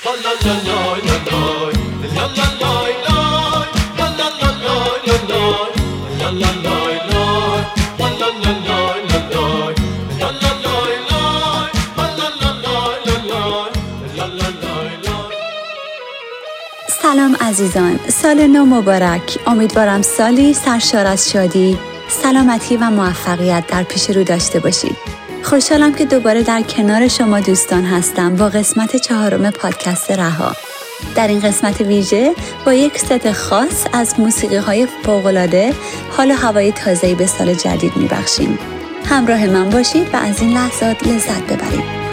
سلام عزیزان، سال نو مبارک. امیدوارم سالی سرشار از شادی، سلامتی و موفقیت در پیش رو داشته باشید. خوشحالم که دوباره در کنار شما دوستان هستم با قسمت 4 پادکست رها. در این قسمت ویژه با یک ست خاص از موسیقی‌های فوق‌العاده حال و هوای تازه‌ای به سال جدید می‌بخشیم. همراه من باشید و از این لحظات لذت ببرید.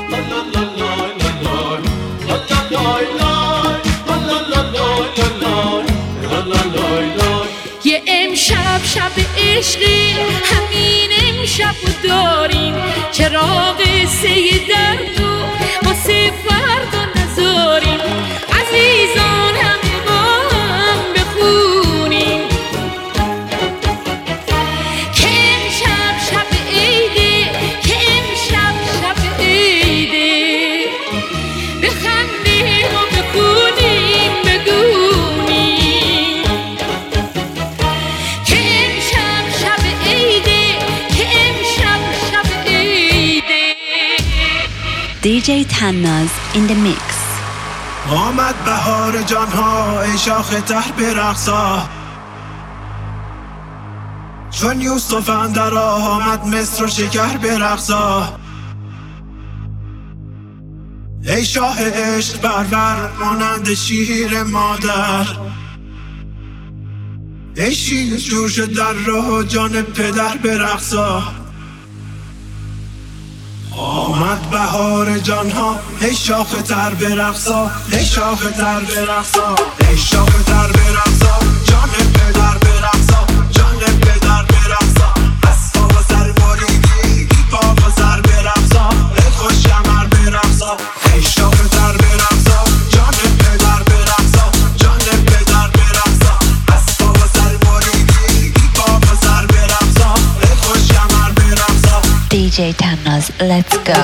یه امشب شب عشقی، همین امشب رو داریم، چراغ قصه درد و واسه فردا نذاریم، عزیزان همه با هم بخونیم که امشب شب عیده، که امشب شب عیده، بخندیم و بخونیم بدونیم که امشب شب عیده، که امشب شب عیده. DJ تناز in the mix. آمد بهار جانها، ای شاخ تر برقصا، چون یوسف اندر آمد مصر و شکر برقصا. ای شاه عشق برور مانند شیر مادر، ای شیر جوش در راه جان پدر برقصا. آمد بهار جانها، ای شاخ تر برقصا، ای شاخ تر برقصا، ای شاخ تر برقصا، جان پدر برقصا، جان پدر برقصا. اسبا و سر باریدی، پا و سر برقصا، ای خوش کمر برقصا، ای شاخ تر برقصا، جان پدر برقصا، جان پدر برقصا. اسبا و سر باریدی، پا و سر برقصا، ای خوش کمر برقصا. DJ تناز, let's go.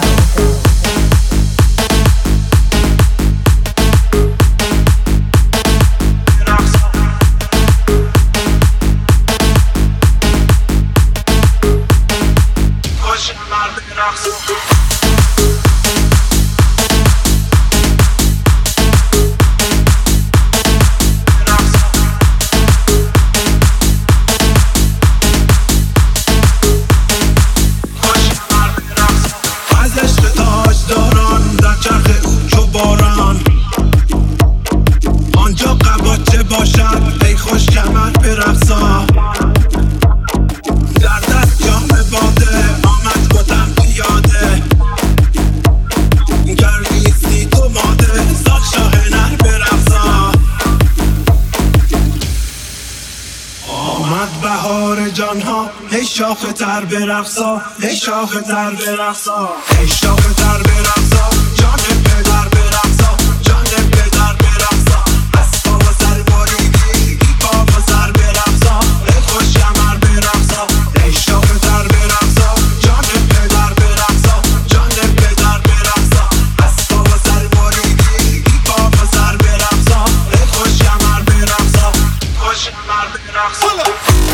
ای شاخ تر برقصا، ای شاخ تر برقصا، ای شاخ تر برقصا، جان پدر برقصا، جان پدر برقصا. اسبا و سر باریدی، پا و سر برقصا، ای خوش کمر برقصا، ای شاخ تر برقصا، جان پدر برقصا، جان پدر برقصا. اسبا و سر باریدی، پا و سر برقصا، ای خوش کمر برقصا، خوش کمر برقصا.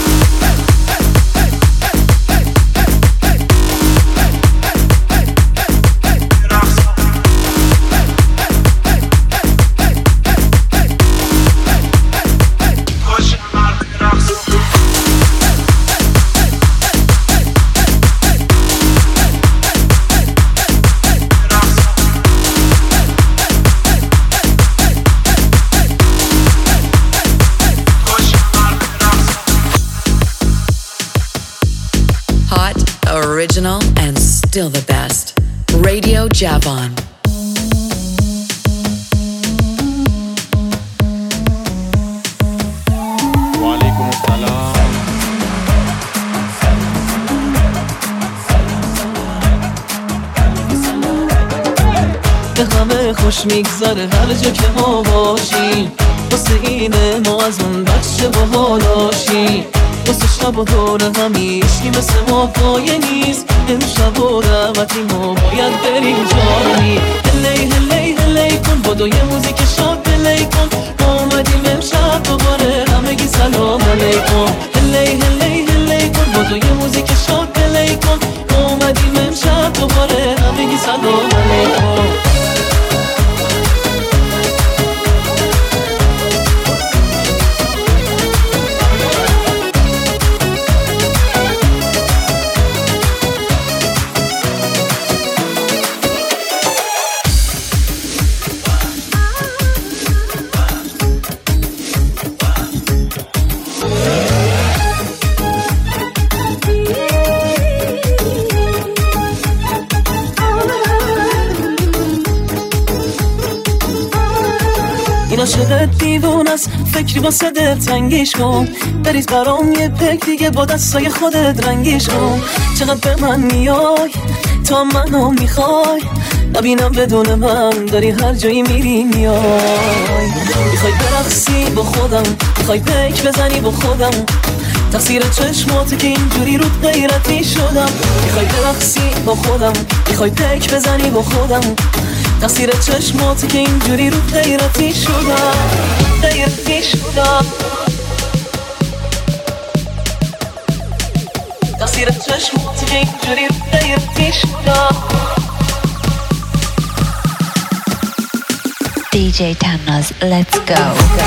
Original and still the best. Radio Javon. وعلیکم السلام. به همه خوش میگذره هر جا که ما باشیم، واسه اینه ما از اون بچه باهالاشیم، واسه شب و دور همی عشقی مثل ما پایه نیست. امشب و رحمتی ما باید بریم جایی. هلی هلی هلی کن بدو یه موزیک شاد پلی کن اومدیم امشب دوباره همگی سلام علیکم هلی هلی هلی کن بدو یه موزیک شاد پلی کن اومدیم امشب دوباره همگی سلام علیکم عاشقت دیوون است فکری واسه دل تنگیش کن بریز برام یه پک دیگه با دستای خودت رنگیش کن چقدر به من میای تا منو میخوای نبینم بدون من داری هر جایی میری میای میخوای برقصی با خودم میخوای پک بزنی با خودم تقصیر چشمات که اینجوری رو غیرتی شدم میخوای برقصی با خودم میخوای پک بزنی با خودم تقصیر چشمات که اینجوری رو غیرتی شدم غیرتی شدم تقصیر چشمات که اینجوری رو غیرتی شدم DJ Tannaz, let's go.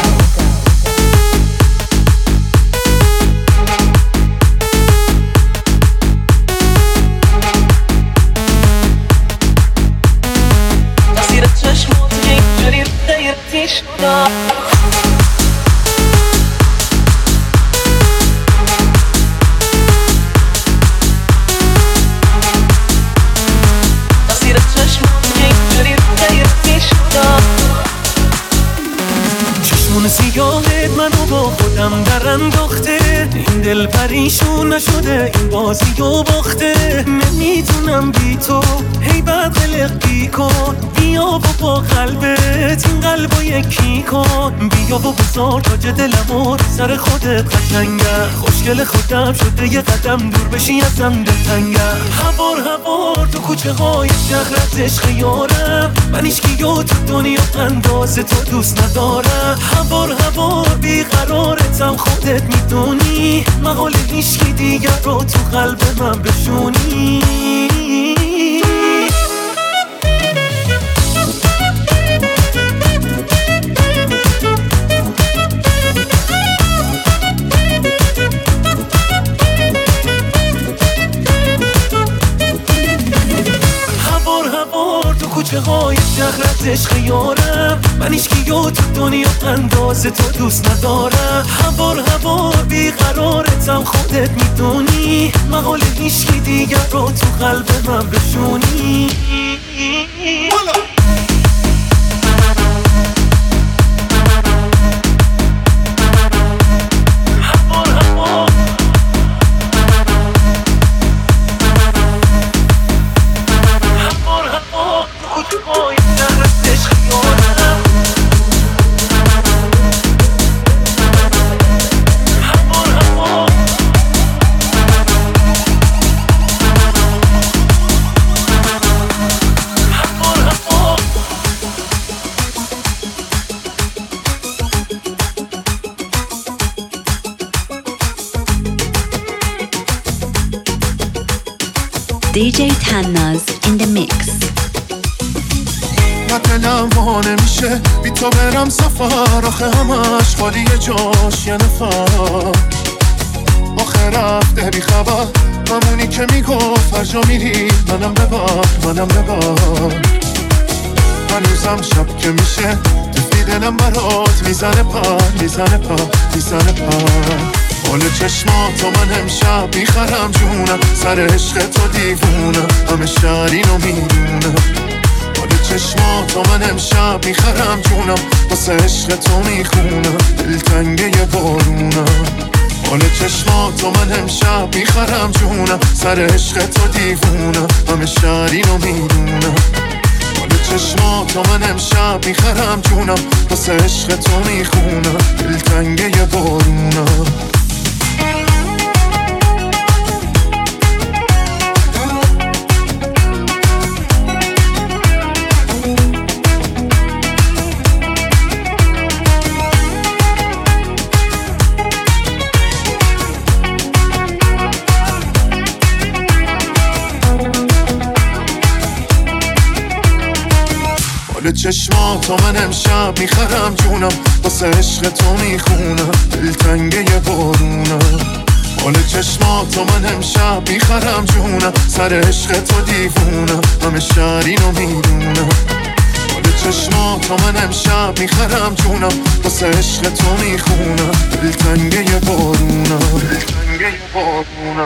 چشمون سیاهت منو با خودم در انداخته این دل پریشون نشده این بازی و باخته نمیتونم بی تو هی بد قلقی کن بیا و با قلبت این قلبو یکی کن بیا و بذار تاج دلمو سر خودت قشنگه خوشگل خودم شده یه قدم دور بشی ازم دلتنگه هوار تو کوچه های شهرت عشق یارم من ایشکیو تو دنیا انداز تو دوست ندارم هوار بیقرارتم خودت میدونی مقال هیچکی دیگر رو تو قلب من بشونی کوچه های شهرت عشق یارم من ایشکیو تو دنیا انداز تو دوست ندارم هوار بیقرارتم خودت میدونی مقال هیچکی دیگر رو تو قلب من بشونی DJ Tannaz in the mix. دلم وا نمیشه بی تو برم سفر آخه همش خالیه جاش یه نفر آخه رفته بی خبر همونی که میگفت هر جا میری منم ببر هنوزم شب که میشه تو دلم برات میزنه پر حال چشماتو من امشب میخرم جونم سر عشق تو دیوونم همه شهر اینو میدونم حال چشماتو من امشب میخرم جونم واسه عشق تو میخونم دلتنگه بارونم حال چشماتو من امشب میخرم جونم سر عشق تو دیوونم همه شهر اینو میدونم حال چشماتو من امشب میخرم جونم واسه عشق تو میخونم دلتنگه بارونم حال چشماتو من امشب میخرم جونم، واسه عشق تو میخونم دلتنگه بارونم. حال چشماتو من امشب میخرم جونم، سر عشق تو دیوونم، همه شهر اینو میدونم. حال چشماتو من امشب میخرم جونم، واسه عشق تو میخونم دلتنگه بارونم، دلتنگه بارونم.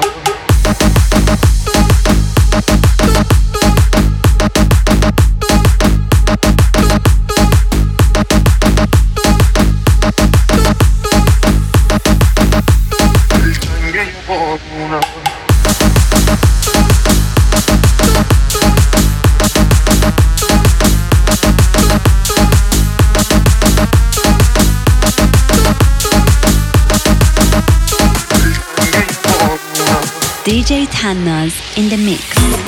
DJ Tannaz in the mix.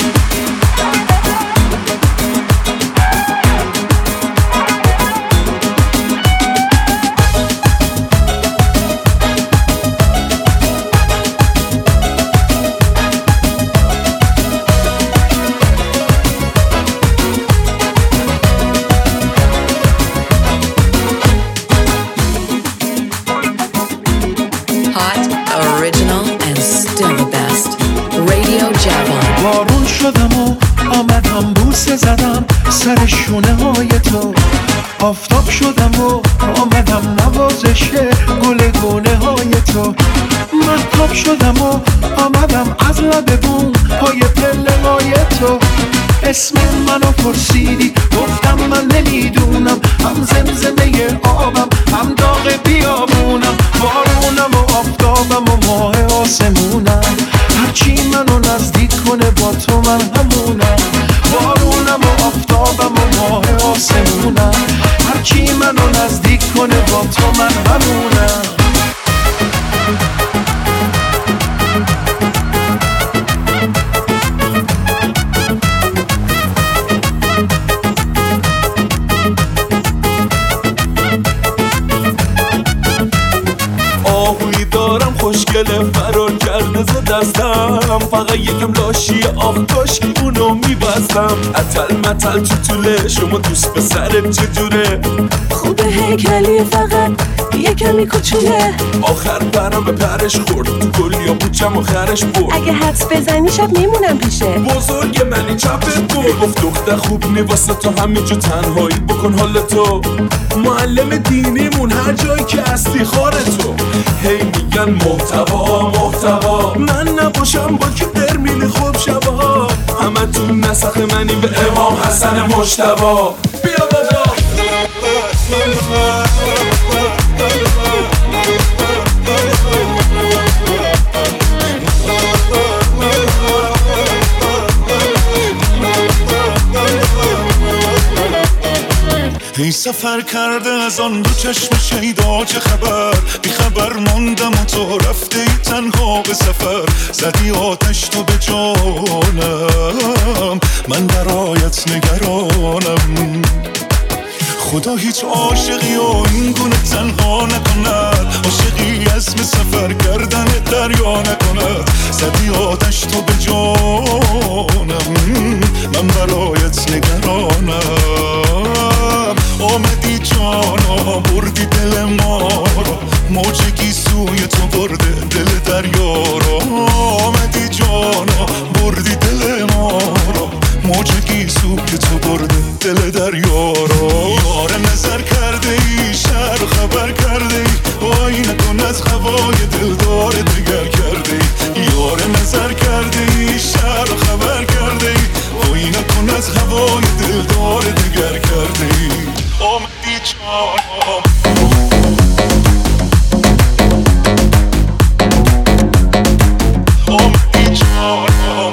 Hot, original, and still the best. Radio Javon. بارون شدم و آمدم بوسه زدم سر شونه های تو، آفتاب شدم و آمدم نوازش گل گونه های تو، مهتاب شدم و آمدم از لب بوم پای پله های تو. اسم منو پرسیدی گفتم من نمیدونم، هم زمزمه آبم هم داغ بیابونم، بارونم و آفتابم و ماه آسمونم، هرچی منو نزدیک کنه با تو من همونم. بارونم و آفتابم و ماه آسمونم، هرچی منو نزدیک کنه با تو من همونم. آهوی دارم خوشگله فرار کرده ز دستم، فقط یکم لاشی آخ کاش اونو میبستم. اتل متل تو طوله شما دوست پسرت چجوره؟ خوبه هیکلی فقط یه کمی کوچوله، آخر برم به پرش خورد تو گل یا بوچم آخرش برد. اگه حدس بزنی شب میمونم پیشه. بزرگ منی چپت برد، گفت دختر خوب نی واسه تو همینجا تنهایی بکن حال تو. معلم دینیمون هر جایی که هستی خاره تو، هی میگن محتوا محتوا، من نباشم با که برمیلی خوب شبا، همه تو نسخ منی به امام حسن مجتبا. بیا بابا ای سفر کرده از آن دو چشم شیدا چه خبر، بی خبر ماندم و تو رفته ای تنها به سفر، زدی آتش تو به جانم، من برایت نگرانم. خدا هیچ عاشقی و این گونه تنها نکند، عاشقی اسم سفر کردن دریا نکند، زدی آتش تو به جانم، من برایت نگرانم. آمدی جانا بردی دل ما را، موجگی سوی تو برده دل دریا را. آمدی جانا بردی دل ما را، موجگی سوی تو برده دل دریا را. یار نظر کرده ای شهر خبر کرده ای، وای نکن از هوای دلدار دگر کرده ای. یار نظر کرده ای شهر خبر کرده ای، وای نکن از هوای دلدار دگر کرده ای. آمدی جانم آمدی جانم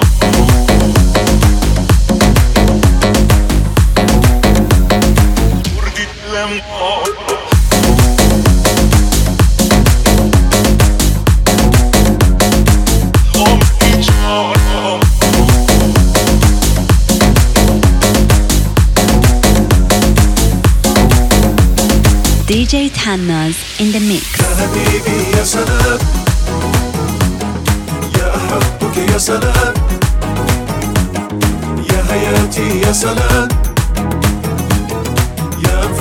بردی دلم آمدی جانم. DJ Tannaz in the mix. يا حبيبي يا سلام، يا أحبك يا سلام، يا حياتي يا سلام،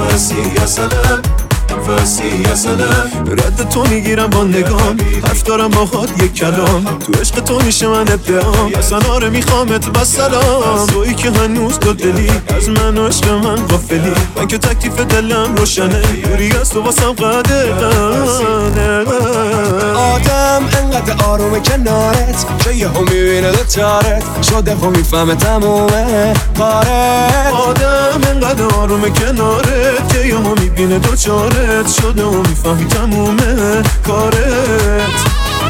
وسیع سلام وسیع سلام رد تو میگیرم با نگام حرف دارم باهات یک کلام تو عشق تو میشه من ادعام اصلا آره میخوامت با سلام تویی که هنوز تو دلی از من و عشق من غافلی من که تکلیف دلم روشنه دوری از تو واسم قدغنه آدم انقدر آرومه کنارت که یه هم میبینه دوتارت شده و میفهمه تمومه کارت آدم انقدر آرومه کنارت که یه هم میبینه دوچارت شده و میفهمی تمومه کارت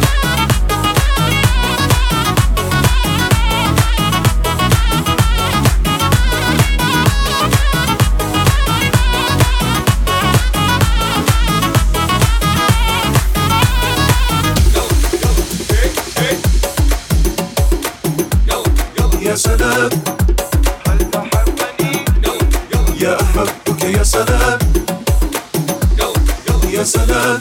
يا سلام هل تحبني يا أحبك يا سلام يا سلام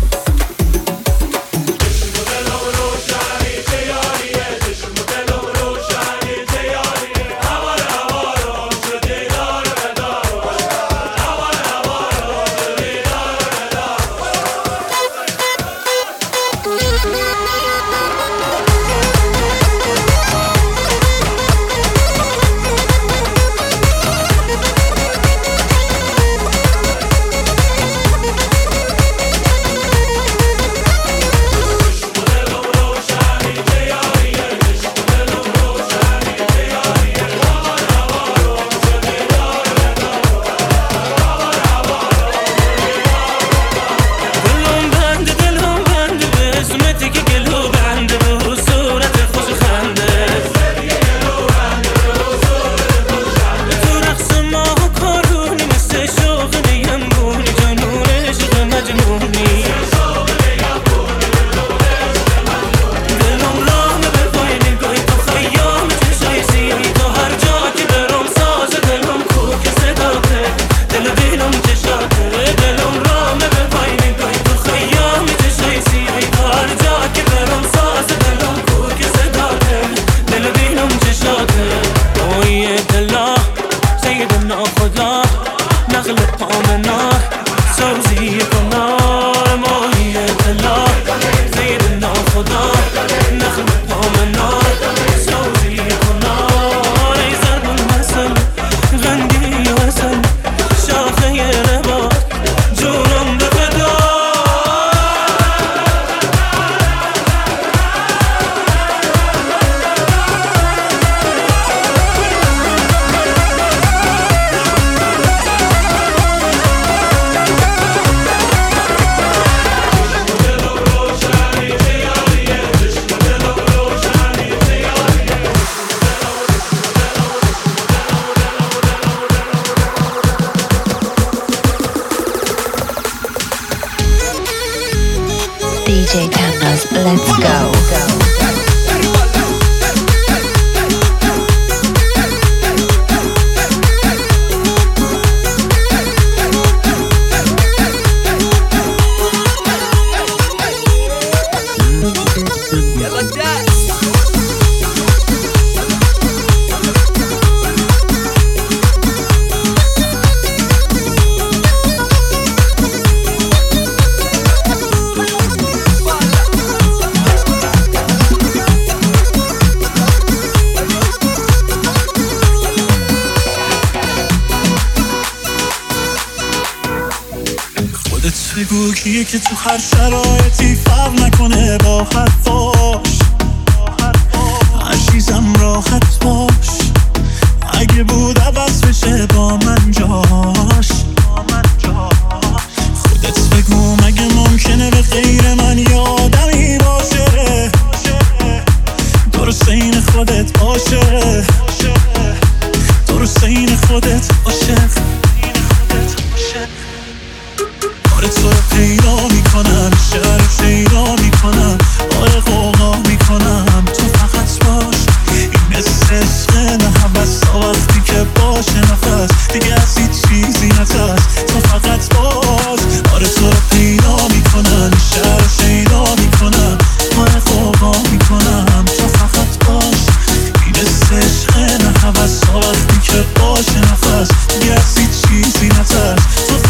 DJ Tannaz, let's go. بگو کیه که تو هر شرایطی فرق نکنه با حرفاش عزیزم راحت باش اگه بود عوض بشه با من جاش خودت بگو مگه ممکنه به غیر من یه آدمی باشه درست این خودت باشه درست این خودت باشه تو رو پیدا میکنم شهر پیدا میکنم آره قوقا میکنم تو فقط باش این مثل عشق نه حوث وقتی که باشه نفس دیگه از هیچ چیزی نترس تو فقط باش آره تو رو پیدا میکنم شهر پیدا میکنم آره قوقا میکنم تو فقط باش این مثل عشق نه حوث وقتی که باشه نفس دیگه از هیچ چیزی نترس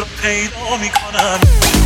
رو پیدا میکنم.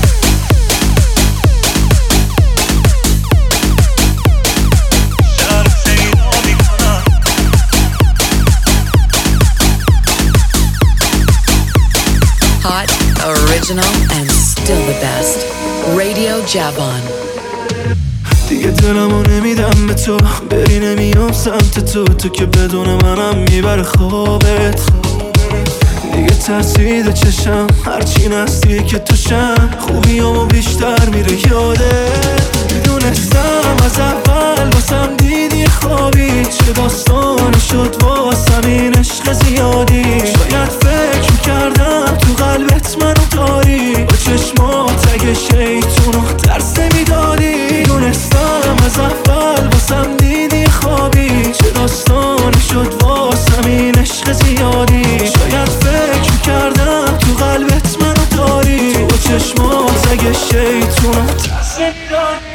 Hot, original, and still the best. Radio Javan. دیگه دلمو نمیدم به تو، بری نمیام سمت تو که بدون منم میبره خوابت. دیگه ترسیده چشم هرچی نستی که توشم، خوبیامو بیشتر میره یادت. میدونستم از اول واسم دیدی خوابی، چه داستانی شد واسم این عشق زیادی. شاید فکر میکردم تو قلبت منو داری، با چشمات اگه شیطونو ترس نمیدادی. میدونستم از اول واسم دیدی خوابی، چه داستانی شد واسم این عشق زیادی. شاید فکر میکردم تو قلبت منو داری، با چشمات اگه شیطونو ترس نمیدادی.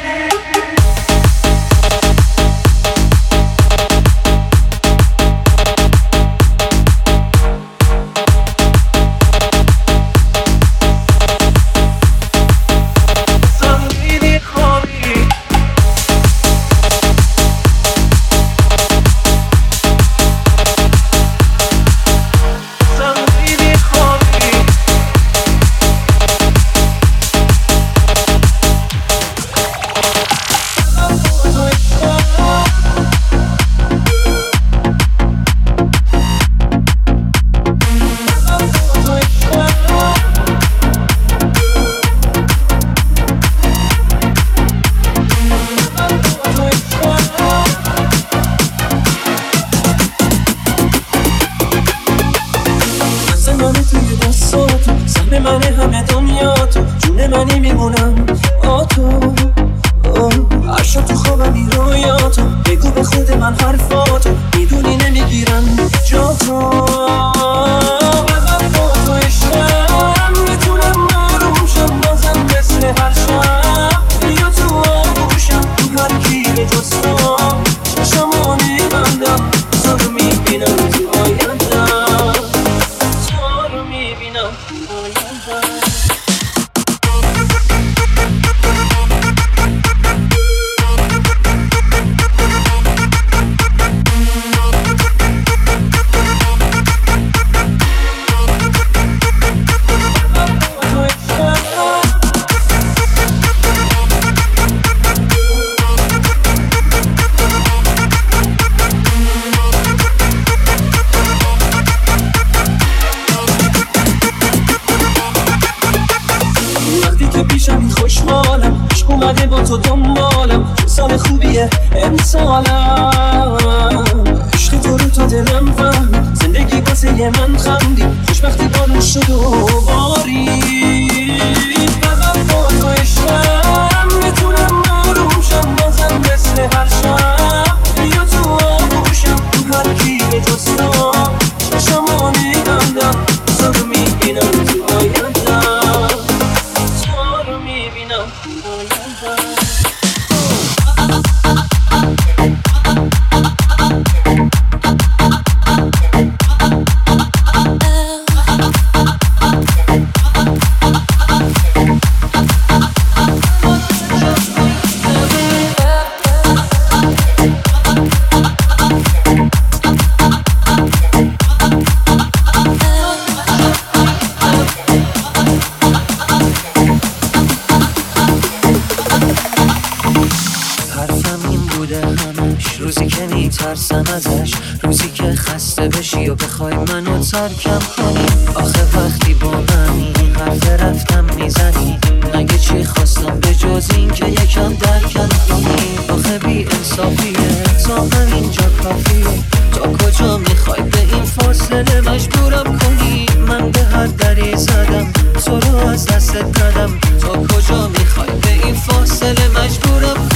ترکم کنی آخه وقتی با منی این حرف رفتم میزنی، مگه چی خواستم به جز این که یکم درکم کنی. آخه بی انصافیه تا همینجا کافیه، تا کجا میخوای به این فاصله مجبورم کنی. من به هر دری زدم تو رو از دستت ندم، تا کجا میخوای به این فاصله مجبورم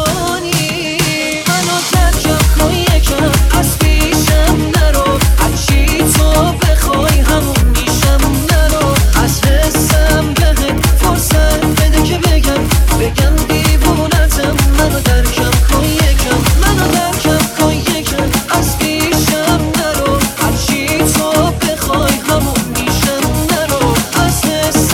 کنی. منو ترکم کن یکم از پیشم نرو، هرچی تو بخوای همون میشم نرو. از حسم بهت فرصت بده که بگم دیوونتم. منو درکم کن یکم، منو درکم کن یکم از پیشم نرو، هرچی تو بخوای همون میشم نرو. از حسم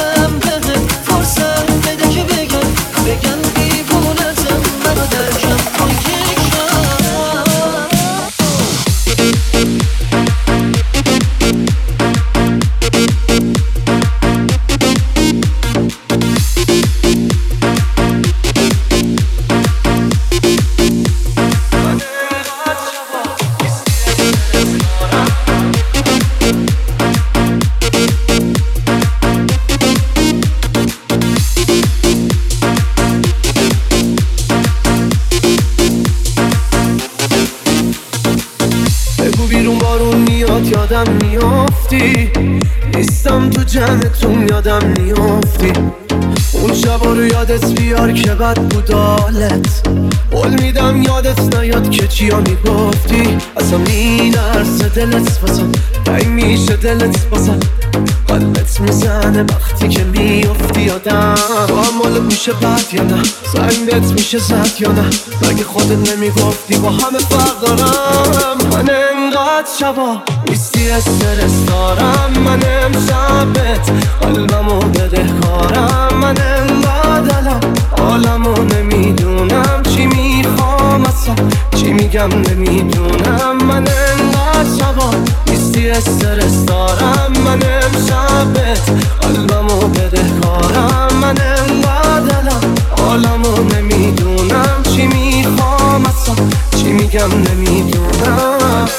یادم میافتی نیستم تو جمعتون یادم میافتی اون شبا رو یادت بیار که بد بود حالت قول میدم یادت نیاد که چیا میگفتی اصلا میلرزه دلت واسم تنگ میشه دلت واسم قلبت میزنه وقتی که میافتی یادم با هم مالت میشه بد یا نه زنگت میشه زد یا نه مگه خودت نمیگفتی با همه فرق دارم من انقدر شبا نیستی استرس دارم من امشبت قلبمو بده کارم من انقدر الان عالمو نمیدونم چی میخوام اصلا چی میگم نمیدونم من انقدر شبا نیستی استرس دارم من امشبت قلبمو بده کارم من انقدر الان عالمو نمیدونم چی میخوام اصلا چی میگم نمیدونم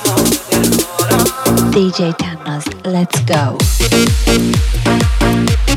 DJ Tamnaz, let's go.